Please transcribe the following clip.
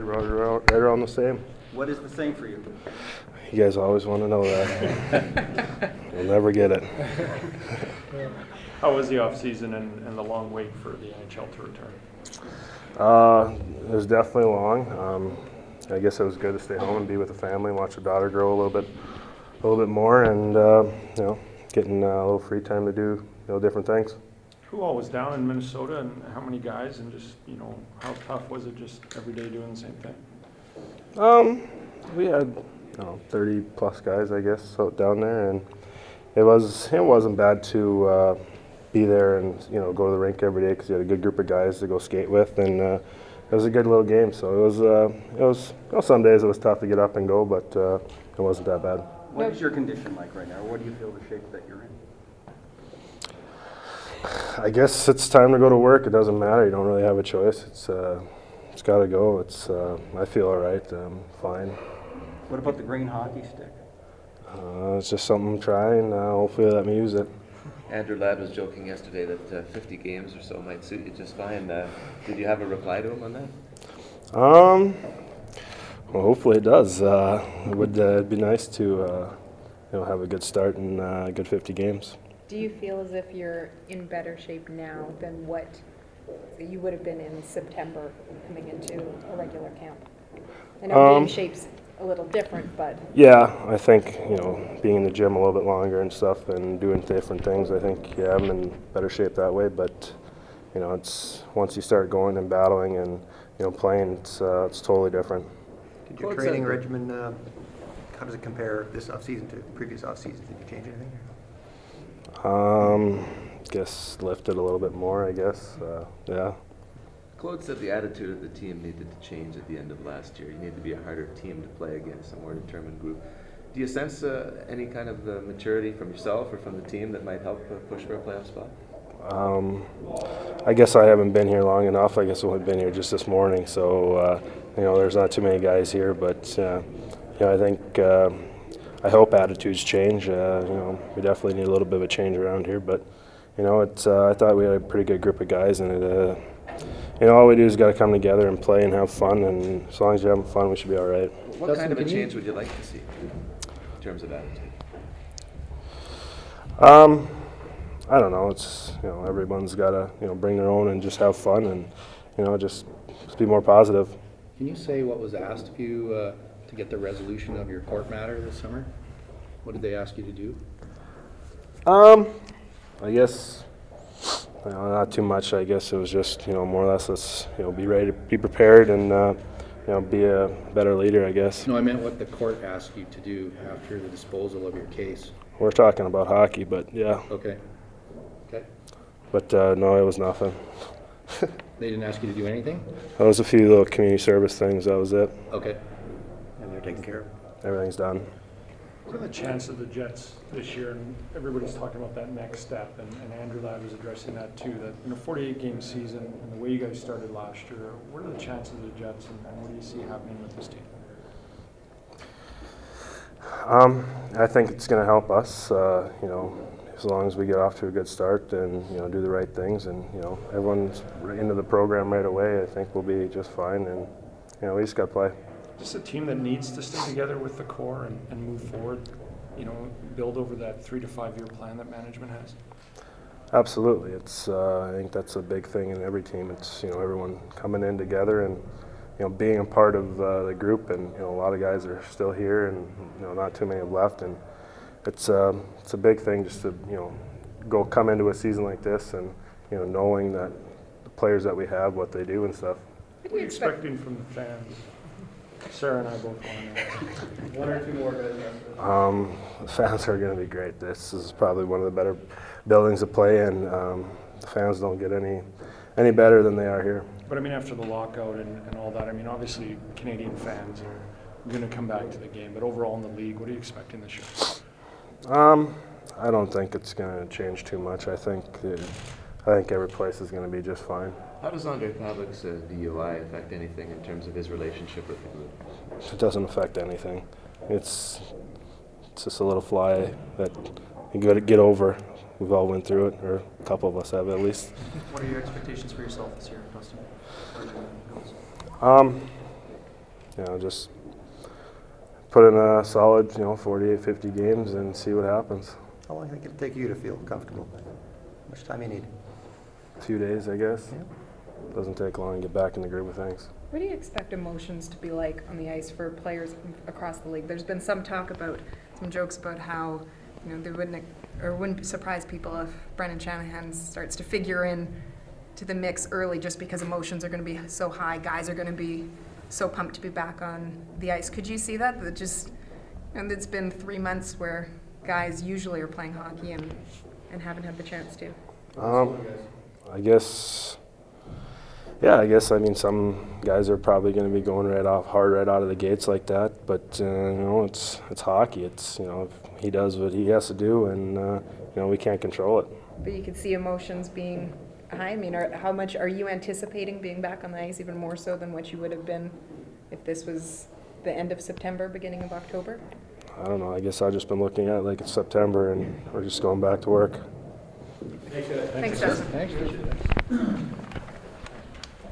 right around the same. What is the same for you? You guys always want to know that. You'll never get it. How was the off-season and the long wait for the NHL to return? It was definitely long. I guess it was good to stay home and be with the family and watch the daughter grow a little bit more, and getting a little free time to do different things. Who all was down in Minnesota, and how many guys, and just how tough was it just every day doing the same thing? We had 30 plus guys, I guess, out down there, and it wasn't bad to be there and go to the rink every day because you had a good group of guys to go skate with, and it was a good little game. So it was some days it was tough to get up and go, but it wasn't that bad. What is your condition like right now? What do you feel the shape that you're in? I guess it's time to go to work. It doesn't matter. You don't really have a choice. It's got to go. I feel all right. I'm fine. What about the green hockey stick? It's just something I'm trying. Hopefully let me use it. Andrew Ladd was joking yesterday that 50 games or so might suit you just fine. Did you have a reply to him on that? Well, hopefully it does. It would be nice to have a good start and good 50 games. Do you feel as if you're in better shape now than what you would have been in September coming into a regular camp? I know game shape's a little different, but... Yeah, I think, being in the gym a little bit longer and stuff and doing different things, I think, I'm in better shape that way. But, it's once you start going and battling and, playing, it's totally different. Did your training regimen, how does it compare this offseason to previous off-seasons? Did you change anything? Guess lifted a little bit more, I guess. Yeah. Claude said the attitude of the team needed to change at the end of last year. You need to be a harder team to play against, a more determined group. Do you sense any kind of maturity from yourself or from the team that might help push for a playoff spot? I guess I haven't been here long enough. I guess I've only been here just this morning, so there's not too many guys here. But I think I hope attitudes change. We definitely need a little bit of a change around here. But I thought we had a pretty good group of guys, and all we do is got to come together and play and have fun. And as long as you're having fun, we should be all right. What kind of a change would you like to see in terms of attitude? I don't know. It's everyone's got to bring their own and just have fun and just be more positive. Can you say what was asked of you to get the resolution of your court matter this summer? What did they ask you to do? I guess not too much. I guess it was just more or less let's be ready to be prepared and be a better leader, I guess. No, I meant what the court asked you to do after the disposal of your case. We're talking about hockey, but yeah. Okay. But no, it was nothing. They didn't ask you to do anything? There was a few little community service things. That was it. Okay. And they're taken care of? Everything's done. What are the chances of the Jets this year? And everybody's talking about that next step, and Andrew Ladd was addressing that too. That 48-game season and the way you guys started last year. What are the chances of the Jets, and what do you see happening with this team? I think it's going to help us. As long as we get off to a good start and do the right things, and everyone's into the program right away, I think we'll be just fine. And we just got to play. Just a team that needs to stay together with the core and move forward, build over that 3 to 5 year plan that management has? Absolutely. I think that's a big thing in every team. It's, everyone coming in together and, being a part of the group, and, a lot of guys are still here and, not too many have left. And it's a big thing just to, come into a season like this and, knowing that the players that we have, what they do and stuff. What are you expecting from the fans? Sarah and I both want to know. One or two more guys. The fans are going to be great. This is probably one of the better buildings to play in. The fans don't get any better than they are here. But I mean, after the lockout and all that, I mean, obviously Canadian fans are going to come back to the game. But overall in the league, what are you expecting this year? I don't think it's going to change too much. I think every place is going to be just fine. How does Andre Pavlik's DUI affect anything in terms of his relationship with the group? It doesn't affect anything. It's just a little fly that you got to get over. We've all went through it, or a couple of us have at least. What are your expectations for yourself this year, Dustin? just put in a solid 48, 50 games and see what happens. How long do you think it'll take you to feel comfortable? How much time you need? A few days, I guess. Yeah. Doesn't take long to get back in the groove of things. What do you expect emotions to be like on the ice for players across the league? There's been some talk about, some jokes about how, they wouldn't surprise people if Brendan Shanahan starts to figure in to the mix early just because emotions are going to be so high. Guys are going to be so pumped to be back on the ice. Could you see that? And it's been 3 months where guys usually are playing hockey and haven't had the chance to. I guess some guys are probably going to be going hard right out of the gates like that. But it's hockey. It's he does what he has to do, and we can't control it. But you could see emotions being high. I mean, how much are you anticipating being back on the ice, even more so than what you would have been if this was the end of September, beginning of October? I don't know. I guess I've just been looking at it like it's September, and we're just going back to work. Thanks, Justin. Thanks.